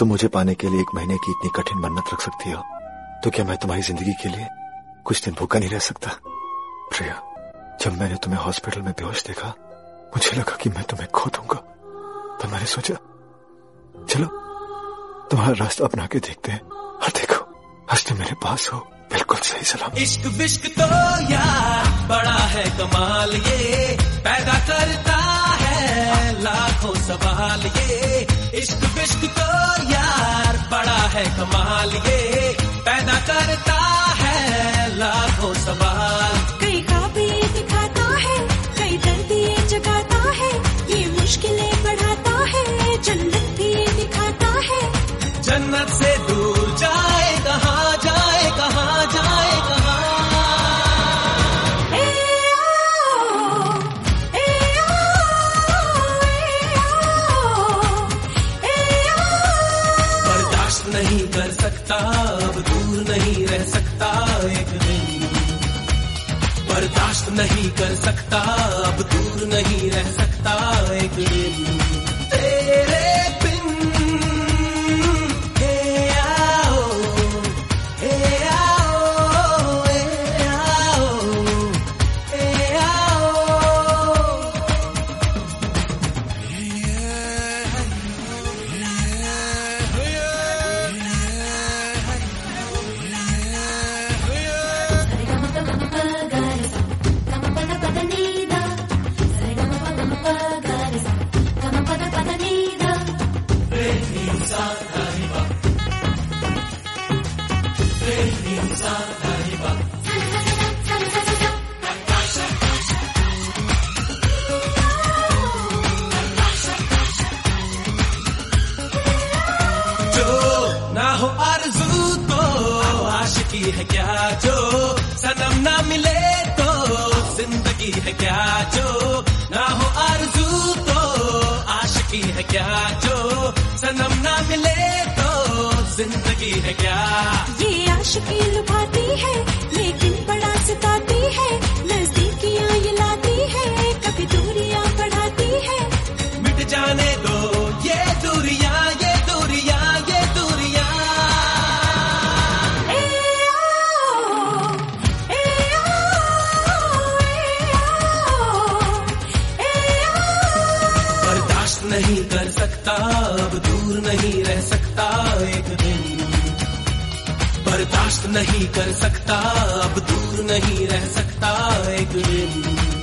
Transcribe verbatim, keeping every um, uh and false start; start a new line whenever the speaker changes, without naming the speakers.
तुम मुझे पाने के लिए एक महीने की इतनी कठिन मन्नत रख सकती हो, तो क्या मैं तुम्हारी जिंदगी के लिए कुछ दिन भूखा नहीं रह सकता? प्रिया, जब मैंने तुम्हें हॉस्पिटल में बेहोश देखा, मुझे लगा कि मैं तुम्हें खो दूंगा। तो मैंने सोचा चलो तुम्हारा रास्ता अपना के देखते हैं, और देखो आज तुम मेरे पास हो, बिल्कुल सही सलाम।
इश्क विश्क तो यार बड़ा है कमाल, ये पैदा करता है लाखों सवाल। ये इश्क विश्क तो यार बड़ा है कमाल, ये पैदा करता है लाखों सवाल।
कई ख्वाब ये दिखाता है, कई दर्द ये जगाता है, ये मुश्किलें बढ़ाता है, जन्नत भी ये दिखाता है।
जन्नत से दूर जाए कहाँ जाए, कहाँ जाए कहाँ।
ए आओ, ए आओ, ए आओ।
बर्दाश्त नहीं कर सकता, अब दूर नहीं रह सकता एक दिन। बर्दाश्त नहीं कर सकता, अब दूर नहीं रह सकता एक दिन। तेरे बिन हे आओ, हे आओ, हे आओ, हे आओ। ना हो आरज़ू तो आशिकी है क्या, जो सनम ना मिले तो जिंदगी है क्या। जो ना हो आरज़ू तो आशिकी है क्या, जो सनम ना मिले तो जिंदगी है क्या।
ये आशिकी लुभाती है, लेकिन बड़ा सताती है, नजदीकियां ये लाती है, कभी दूरियां बढ़ाती है।
मिट जाने दो ये दूरियां, ये दूरियां, ये दूरियां।
ए आओ, ए आओ, ए आओ।
बर्दाश्त नहीं कर सकता, अब दूर नहीं रह सकता एक दिन। बर्दाश्त नहीं कर सकता, अब दूर नहीं रह सकता एक दिन।